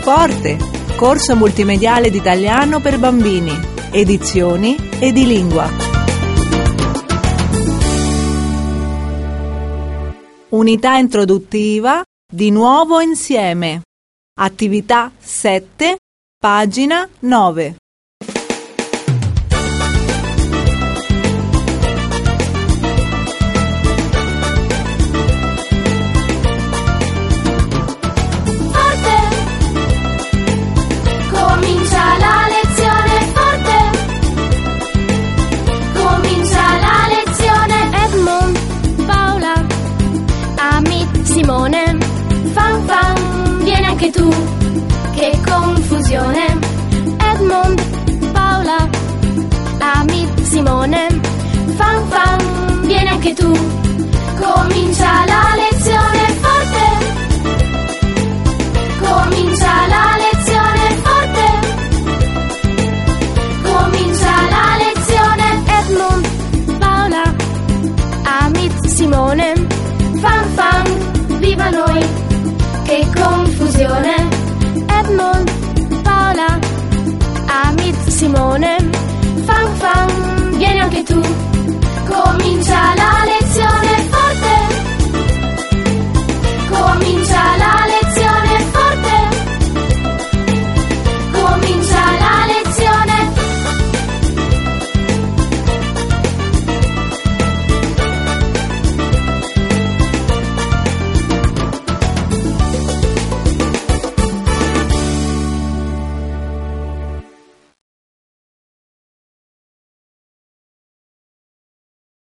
forte, corso multimediale di italiano per bambini, edizioni Edilingua. Unità introduttiva, di nuovo insieme. Attività 7, pagina 9. Simone, fan fan, vieni anche tu, che confusione. Edmond, Paola, Amit, Simone, fan fan, vieni anche tu, comincia la lezione forte, comincia la lezione forte, comincia la lezione. Edmond, Paola, Amit, Simone, fan fan, viva noi, che confusione. Edmond, Paola, Amit, Simone, fan fan, vieni anche tu, comincia la lezione.